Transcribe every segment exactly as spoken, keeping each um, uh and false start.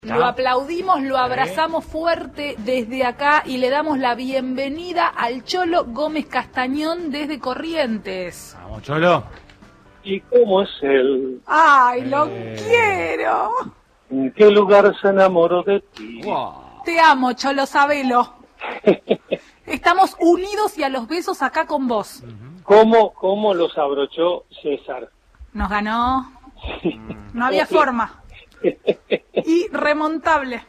Lo aplaudimos, lo abrazamos fuerte desde acá y le damos la bienvenida al Cholo Gómez Castañón desde Corrientes. Vamos, Cholo. ¿Y cómo es él? ¡Ay, lo Eh. quiero! ¿En qué lugar se enamoró de ti? Wow. Te amo, Cholo, sabelo. Estamos unidos y a los besos acá con vos. ¿Cómo, cómo los abrochó César? Nos ganó. No había forma. Irremontable.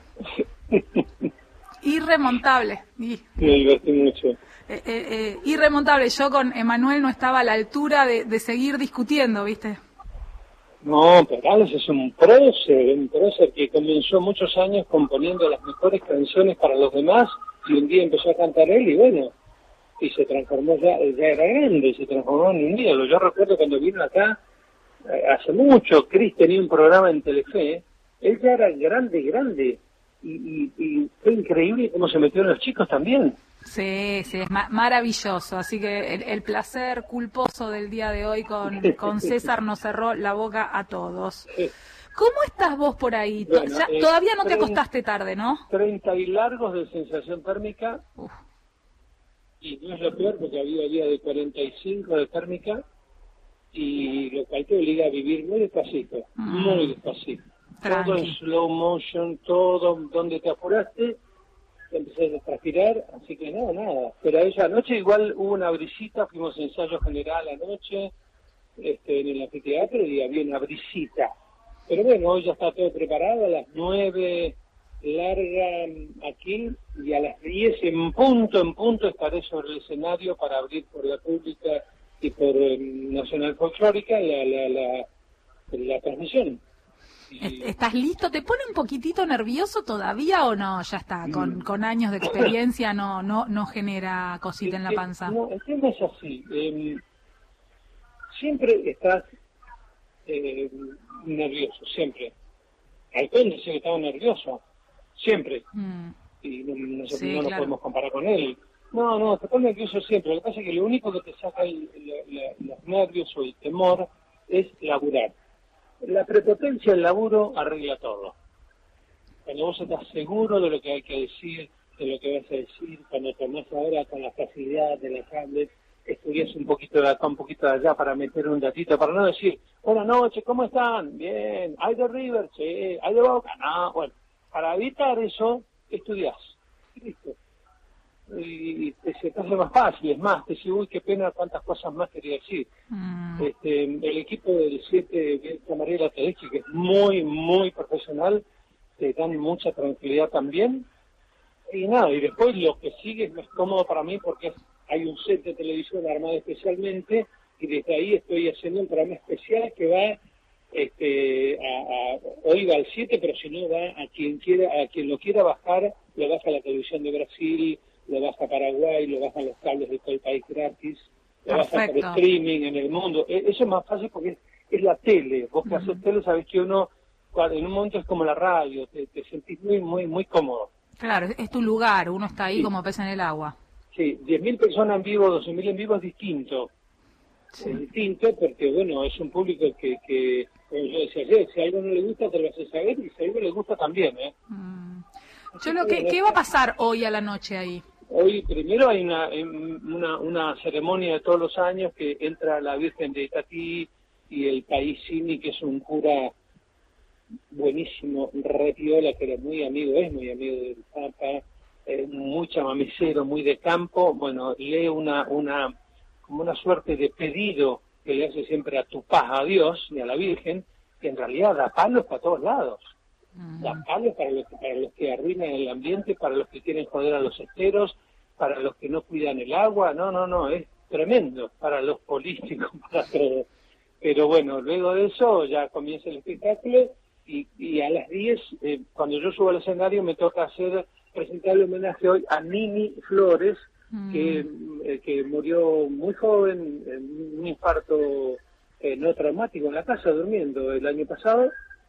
Irremontable. Y, Me divertí mucho. eh, eh, eh, irremontable. Yo con Emanuel no estaba a la altura de, de seguir discutiendo, ¿viste? No, Perales es un prócer, un prócer que comenzó muchos años componiendo las mejores canciones para los demás y un día empezó a cantar él y bueno, y se transformó, ya, ya era grande, se transformó en un ídolo. Yo recuerdo cuando vino acá, eh, hace mucho, Cris tenía un programa en Telefe, él ya era grande, grande, y, y, y fue increíble cómo se metió en los chicos también. Sí, sí, es ma- maravilloso. Así que el, el placer culposo del día de hoy con, con César nos cerró la boca a todos. ¿Cómo estás vos por ahí? To- Bueno, ya- eh, todavía no te treinta acostaste tarde, ¿no? treinta y largos de sensación térmica, Uf. y no es lo peor porque había día de cuarenta y cinco de térmica, y lo cual te obliga a vivir muy despacito, Mm. muy despacito. Tranqui. Todo en slow motion, todo donde te apuraste, te empezaste a transpirar, así que no, nada. Pero esa noche igual hubo una brisita, fuimos a ensayo general anoche, este, en el anfiteatro, y había una brisita. Pero bueno, hoy ya está todo preparado, a las nueve larga aquí, y a las diez en punto, en punto estaré sobre el escenario para abrir por la pública y por eh, Nacional Folclórica la, la, la, la transmisión. Est- ¿Estás listo? ¿Te pone un poquitito nervioso todavía o no? Ya está, con, con años de experiencia no no no genera cosita en la Eh, eh, panza. No, el tema es así. eh, siempre estás eh, nervioso, siempre. Alcón decía que estaba nervioso, siempre. Mm, Y no, no, sé, Sí, no nos claro. podemos comparar con él. No, no, te pones nervioso siempre. Lo que pasa es que lo único que te saca el, la- la- los nervios o el temor es laburar. La prepotencia del laburo arregla todo. Cuando vos estás seguro de lo que hay que decir, de lo que vas a decir, cuando tomás ahora con la facilidad de la tablet, estudias un poquito de acá, un poquito de allá para meter un datito, para no decir, buenas noches, ¿cómo están? Bien, ¿hay de River? Sí, ¿hay de Boca? No, bueno, para evitar eso, estudias. Listo. Y te, se te hace más fácil, es más, te dice, uy, qué pena, cuántas cosas más quería decir. mm. Este, el equipo del siete de Mariela Tedeschi, que es muy, muy profesional, te dan mucha tranquilidad también. Y nada, y después lo que sigue es más cómodo para mí porque es- hay un set de televisión armado especialmente, y desde ahí estoy haciendo un programa especial que va, este, a, a- hoy va al siete, pero si no va a quien quiera, a quien lo quiera bajar, lo baja a la televisión de Brasil, lo baja a Paraguay, lo bajan los cables de todo el país gratis, lo baja por Perfecto. streaming en el mundo. E- Eso es más fácil porque es, es la tele. Vos que haces tele sabés que uno, cuando- en un momento es como la radio, te, te sentís muy, muy, muy cómodo. Claro, es tu lugar, uno está ahí Sí. como pez en el agua. Sí, diez mil personas en vivo, doce mil en vivo es distinto. Es distinto porque, bueno, es un público que, que, como yo decía ayer, si a algo no le gusta te lo hace saber, y si a algo le gusta también, ¿eh? Mm. Cholo, ¿qué, ¿qué va a pasar hoy a la noche ahí? Hoy primero hay una, em, una, una ceremonia de todos los años que entra la Virgen de Itatí y el Paisini, que es un cura buenísimo, repiola, que era muy amigo, es muy amigo del Papa, eh, muy chamamecero, muy de campo. Bueno, lee una, una, como una suerte de pedido que le hace siempre a tu paz, a Dios y a la Virgen, que en realidad da palos para todos lados. Mm. Da palos para los, para los que arruinan el ambiente, para los que quieren joder a los esteros, para los que no cuidan el agua. No, no, no, es tremendo para los políticos, para todo. Pero bueno, luego de eso ya comienza el espectáculo, y, y a las diez, eh, cuando yo subo al escenario, me toca hacer, presentarle homenaje hoy a Nini Flores, Mm. que, eh, que murió muy joven, en un infarto eh, no traumático en la casa, durmiendo el año pasado.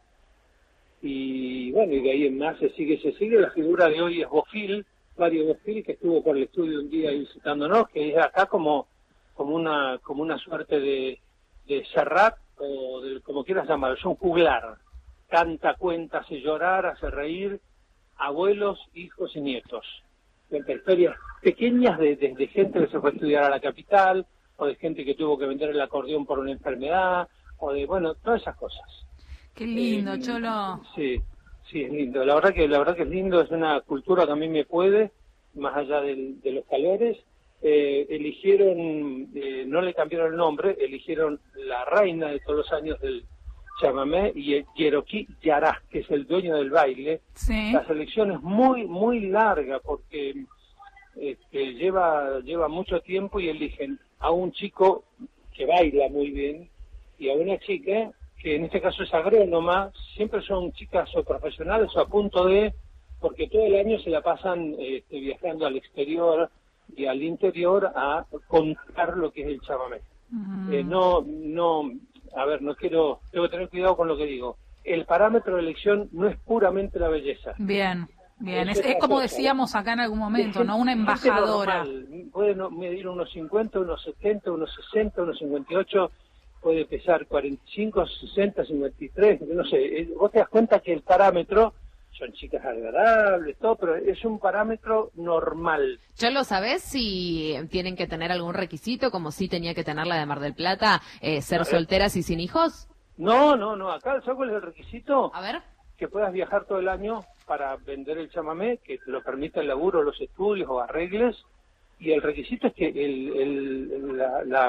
Y bueno, y de ahí en más se sigue, se sigue. La figura de hoy es Bofil, Mario Bofil, que estuvo por el estudio un día visitándonos, que es acá como, como una, como una suerte de, de Serrat, o de, como quieras llamarlo, es un juglar. canta, cuenta, hace llorar, hace reír, abuelos, hijos y nietos. Cuenta historias pequeñas de, de, de gente que se fue a estudiar a la capital, o de gente que tuvo que vender el acordeón por una enfermedad, o de, bueno, todas esas cosas. Qué lindo, eh, Cholo. Sí, sí, es lindo. La verdad que la verdad que es lindo, es una cultura que a mí me puede, más allá del, de los calores. Eh, eligieron, eh, no le cambiaron el nombre, eligieron la reina de todos los años del chamamé y el Cherokee Yará, que es el dueño del baile. Sí. La selección es muy, muy larga porque este, lleva, lleva mucho tiempo y eligen a un chico que baila muy bien y a una chica que en este caso es agrónoma. Siempre son chicas o profesionales o a punto de, porque todo el año se la pasan este, viajando al exterior y al interior a contar lo que es el chamamé. Uh-huh. Eh, no, no, a ver, no quiero, tengo que tener cuidado con lo que digo. El parámetro de elección no es puramente la belleza. Bien, bien, es, es como decíamos acá en algún momento, ¿no? Una embajadora. Puede medir unos cincuenta, unos setenta, unos sesenta, unos cincuenta y ocho, puede pesar cuarenta y cinco, sesenta, cincuenta y tres, no sé. Vos te das cuenta que el parámetro son chicas agradables, todo, pero es un parámetro normal. ¿Ya lo sabés si tienen que tener algún requisito, como si tenía que tener la de Mar del Plata, eh, ser solteras y sin hijos? No, no, no, acá, ¿sabes cuál es el requisito? A ver. Que puedas viajar todo el año para vender el chamamé, que te lo permita el laburo, los estudios o arregles, y el requisito es que el, el, la, la,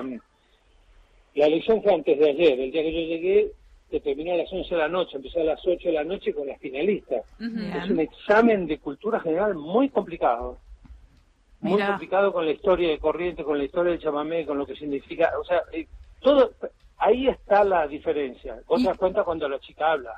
la elección fue antes de ayer, el día que yo llegué, que terminó a las once de la noche, empezó a las ocho de la noche con las finalistas. Uh-huh. Es un examen de cultura general muy complicado. Muy Mira. complicado con la historia de Corrientes, con la historia del chamamé, con lo que significa, o sea, eh, todo, ahí está la diferencia. Vos te das cuenta cuando la chica habla.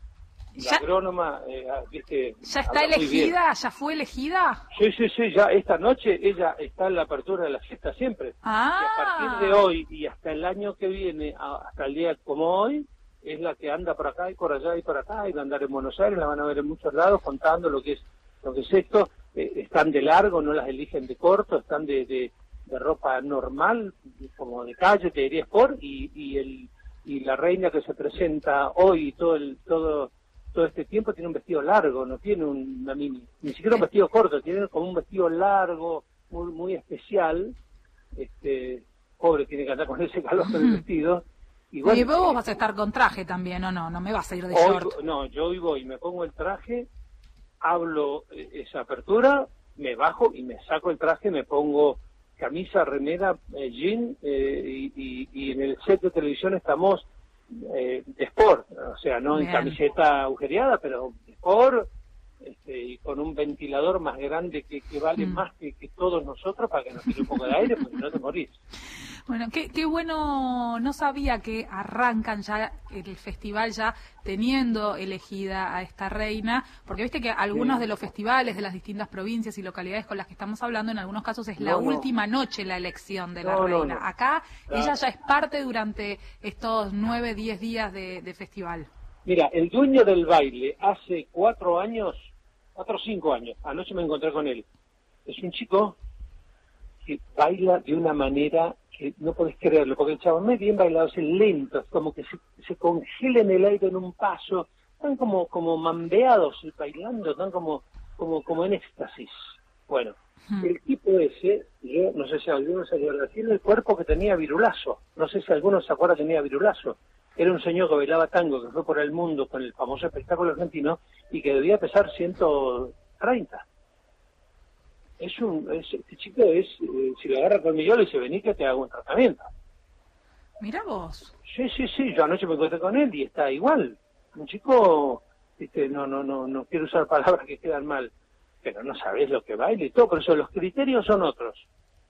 La ¿Ya? agrónoma, eh, viste... ¿Ya está elegida? ¿Ya fue elegida? Sí, sí, sí, ya esta noche ella está en la apertura de la fiesta siempre. Ah. Y a partir de hoy y hasta el año que viene, hasta el día como hoy, es la que anda por acá y por allá y por acá, y va a andar en Buenos Aires, la van a ver en muchos lados contando lo que es lo que es esto. Eh, están de largo, no las eligen de corto, están de, de, de ropa normal, como de calle, te diría sport, y, y el y la reina que se presenta hoy todo el todo todo este tiempo tiene un vestido largo, no tiene una mini, ni siquiera un vestido corto, tiene como un vestido largo, muy muy especial. Este pobre tiene que andar con ese calor con el vestido. Y, bueno, y vos vas a estar con traje también, ¿o no? No me vas a ir de hoy, short. No, yo hoy voy, me pongo el traje, hablo esa apertura, me bajo y me saco el traje, me pongo camisa, remera, eh, jean, eh, y, y, y en el set de televisión estamos eh, de sport, o sea, no Bien. en camiseta agujereada, pero de sport, este, y con un ventilador más grande que, que vale mm. más que, que todos nosotros para que nos tire un poco de aire, porque no te morís. Bueno, qué, qué bueno, no sabía que arrancan ya el festival ya teniendo elegida a esta reina, porque viste que algunos sí. de los festivales de las distintas provincias y localidades con las que estamos hablando, en algunos casos es no, la no. última noche la elección de la no, reina. No, no. Acá claro. ella ya es parte durante estos nueve, diez días de, de festival. Mira, el dueño del baile hace cuatro años, cuatro o cinco años, anoche me encontré con él. Es un chico que baila de una manera que no podés creerlo, porque el chamamé bien bailado es lento, es como que se, se congela en el aire en un paso, están como como mambeados bailando, están como como como en éxtasis. Bueno, hmm. el tipo ese, yo no sé si alguno se acuerda, tiene el cuerpo que tenía Virulazo, no sé si alguno se acuerda que tenía Virulazo. Era un señor que bailaba tango, que fue por el mundo con el famoso espectáculo argentino, y que debía pesar ciento treinta. Es un, es, este chico es, eh, si lo agarra con mi yo le dice, vení que te hago un tratamiento. Mira vos. Sí, sí, sí, yo anoche me encontré con él y está igual. Un chico, este, no, no, no, no quiero usar palabras que quedan mal, pero no sabés lo que baila y todo, por eso los criterios son otros.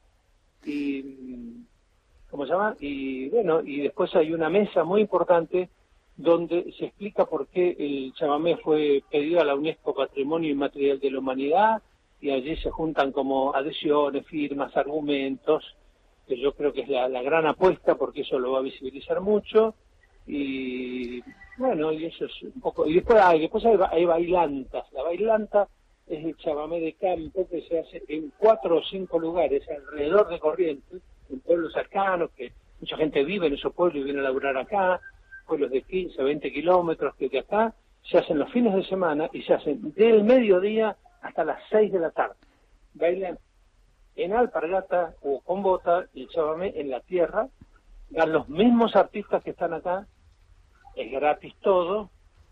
Y, ¿cómo se llama? Y bueno, y después hay una mesa muy importante donde se explica por qué el chamamé fue pedido a la UNESCO Patrimonio Inmaterial de la Humanidad, y allí se juntan como adhesiones, firmas, argumentos, que yo creo que es la, la gran apuesta porque eso lo va a visibilizar mucho, y bueno, y eso es un poco, y después hay, después hay, hay bailantas, la bailanta es el chamamé de campo que se hace en cuatro o cinco lugares alrededor de Corrientes, en pueblos cercanos, que mucha gente vive en esos pueblos y viene a laburar acá, pueblos de quince, veinte kilómetros, que de acá se hacen los fines de semana y se hacen del mediodía hasta las seis de la tarde. Bailan en alpargata o con bota y chamamé en la tierra, dan los mismos artistas que están acá, es gratis todo,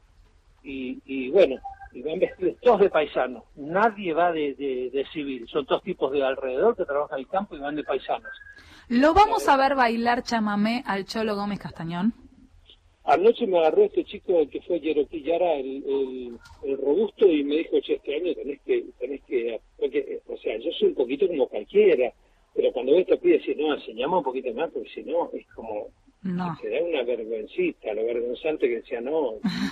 y, y bueno, y van vestidos todos de paisanos, nadie va de, de, de civil, son todos tipos de alrededor que trabajan en el campo y van de paisanos. ¿Lo vamos a ver bailar chamamé al Cholo Gómez Castañón? Anoche me agarró este chico el que fue Yeroquí Yara, el, el, el robusto, y me dijo, che, este año tenés que, tenés que, porque, o sea, yo soy un poquito como cualquiera, pero cuando ves te pide decir, no, enseñamos un poquito más, porque si no, es como, no. Se da una vergüencita, lo vergonzante que decía, no.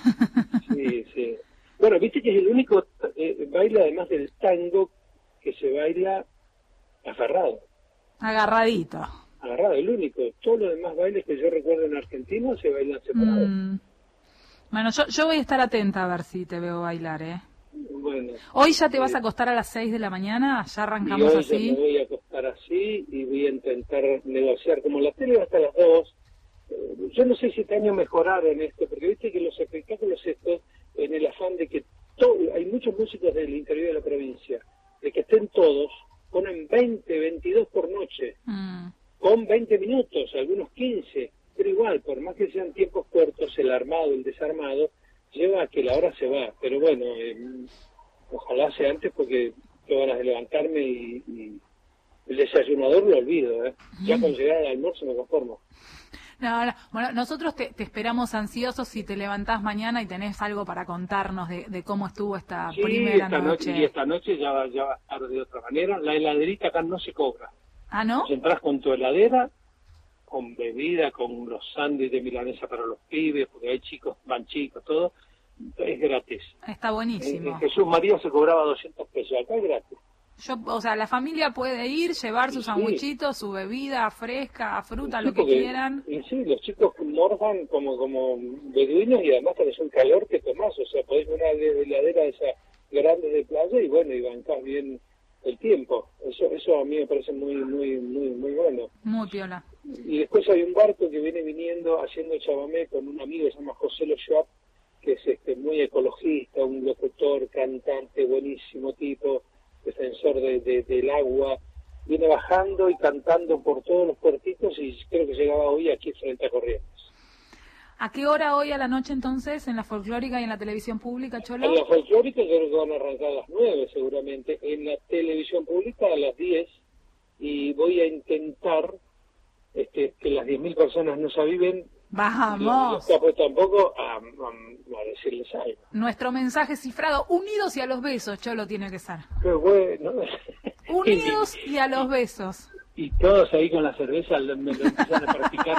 Sí, sí. Bueno, viste que es el único eh, baile, además del tango, que se baila aferrado. Agarradito. Agarrado, el único. Todos los demás bailes que yo recuerdo en Argentina se bailan separados. Mm. Bueno, yo, yo voy a estar atenta a ver si te veo bailar, ¿eh? Bueno. ¿Hoy ya te eh, vas a acostar a las seis de la mañana? ¿Ya arrancamos y hoy así? Yo me voy a acostar así y voy a intentar negociar. Como la tele va hasta las dos, eh, yo no sé si este año mejorar en esto, porque viste que los espectáculos estos, en el afán de que todo, hay muchos músicos del interior de la provincia, de que estén todos, ponen veinte, veintidós por noche. Mm. Con veinte minutos, algunos quince, pero igual, por más que sean tiempos cortos, el armado, el desarmado, lleva a que la hora se va. Pero bueno, eh, ojalá sea antes porque tengo ganas de levantarme y, y el desayunador lo olvido, ¿eh? Ya con llegar al almuerzo me conformo. No, no. Bueno, nosotros te, te esperamos ansiosos si te levantás mañana y tenés algo para contarnos de, de cómo estuvo esta sí, primera esta noche. noche. Y esta noche ya va, ya va a estar de otra manera. La heladerita acá no se cobra. ¿Ah, no? Pues entras con tu heladera, con bebida, con los sándwiches de milanesa para los pibes, porque hay chicos, van chicos, todo, es gratis. Está buenísimo. En, en Jesús María se cobraba doscientos pesos, acá es gratis. Yo, o sea, la familia puede ir, llevar sus Sí. sandwichitos, su bebida fresca, fruta, Sí, lo que porque- quieran. Y sí, los chicos mordan como como beduinos y además tenés un calor que tomás, o sea, podés ir a una heladera de esas grandes de playa y bueno, y bancás bien el tiempo. Eso eso a mí me parece muy muy muy muy bueno. Muy piola. Y después hay un barco que viene viniendo haciendo chamamé con un amigo que se llama José Lo Schwab, que es este muy ecologista, un locutor, cantante, buenísimo tipo, defensor de, de, del agua. Viene bajando y cantando por todos los puertitos y creo que llegaba hoy aquí frente a Corrientes. ¿A qué hora hoy a la noche entonces en la folclórica y en la televisión pública, Cholo? En la folclórica creo que van a arrancar a las nueve seguramente, en la televisión pública a las diez, y voy a intentar este, que las diez mil personas no se aviven. Vamos. No pues tampoco a, a, a decirles algo. Nuestro mensaje cifrado, unidos y a los besos, Cholo tiene que ser. Qué bueno. Unidos y a los besos. Y todos ahí con la cerveza me lo empiezan a practicar.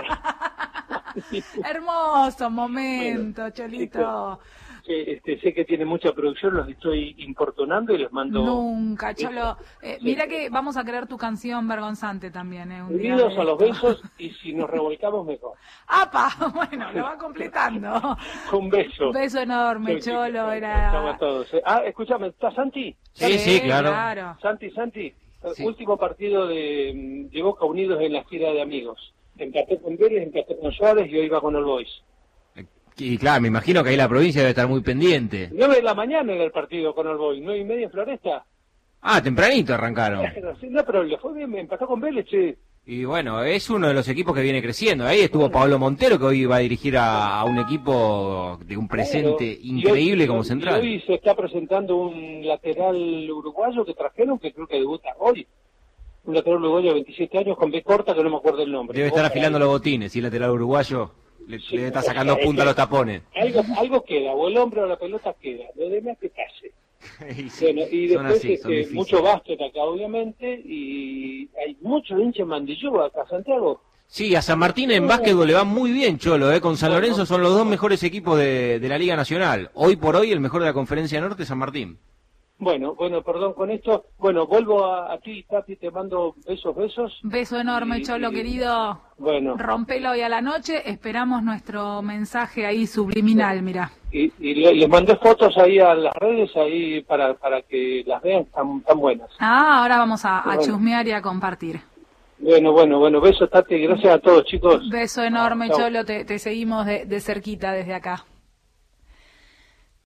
Hermoso momento, Bueno, Cholito. Sí, este, sé que tiene mucha producción, los estoy importunando y les mando... Nunca, Cholo. Eh, Sí. mira que vamos a crear tu canción vergonzante también, ¿eh? Un día Unidos de a los esto. besos y si nos revolcamos mejor. ¡Apa! Bueno, lo va completando. Un beso. Un beso enorme, Sí, sí, Cholo. sí, Era... estamos todos. Ah, escúchame, ¿está Santi? Sí, sí, claro. Santi, Santi, Sí. último partido de, de Boca Unidos en la gira de amigos. Empató con Vélez, empató con Suárez y hoy va con el Boys. Y claro, me imagino que ahí la provincia debe estar muy pendiente. nueve de la mañana era el partido con el Boys, nueve y media en Floresta. Ah, tempranito arrancaron. No, pero le fue bien, me empató con Vélez, che. Y bueno, es uno de los equipos que viene creciendo. Ahí estuvo Pablo Montero, que hoy va a dirigir a, a un equipo de un presente Claro. Y increíble hoy- como y central. hoy se está presentando un lateral uruguayo que trajeron, que creo que debuta hoy. Un lateral uruguayo de veintisiete años con B corta, que no me acuerdo el nombre. Debe estar Otra afilando vez. los botines, y el lateral uruguayo le, Sí, le está o sacando sea, punta a es los que- tapones. Algo, algo queda, o el hombre o la pelota queda, lo demás que pase. Y sí, Bueno, y son después así, son este, difíciles. mucho básquet acá, obviamente, y hay mucho hincha en Mandillú acá, Santiago. Sí, a San Martín en básquetbol le va muy bien, Cholo, ¿eh? Con San Lorenzo son los dos mejores equipos de, de la Liga Nacional. Hoy por hoy el mejor de la Conferencia Norte, San Martín. Bueno, bueno, perdón con esto. Bueno, vuelvo a, a ti, Tati, te mando besos, besos. Beso enorme, Y- Cholo, y- querido. Bueno, Rompelo hoy a la noche. Esperamos nuestro mensaje ahí subliminal, mira. y, y le- les mandé fotos ahí a las redes ahí para, para que las vean, están, están buenas. Ah, ahora vamos a, a Bueno. chusmear y a compartir. Bueno, bueno, bueno, besos, Tati, gracias a todos, chicos. Beso enorme, Chau. Cholo, te, te seguimos de, de cerquita desde acá.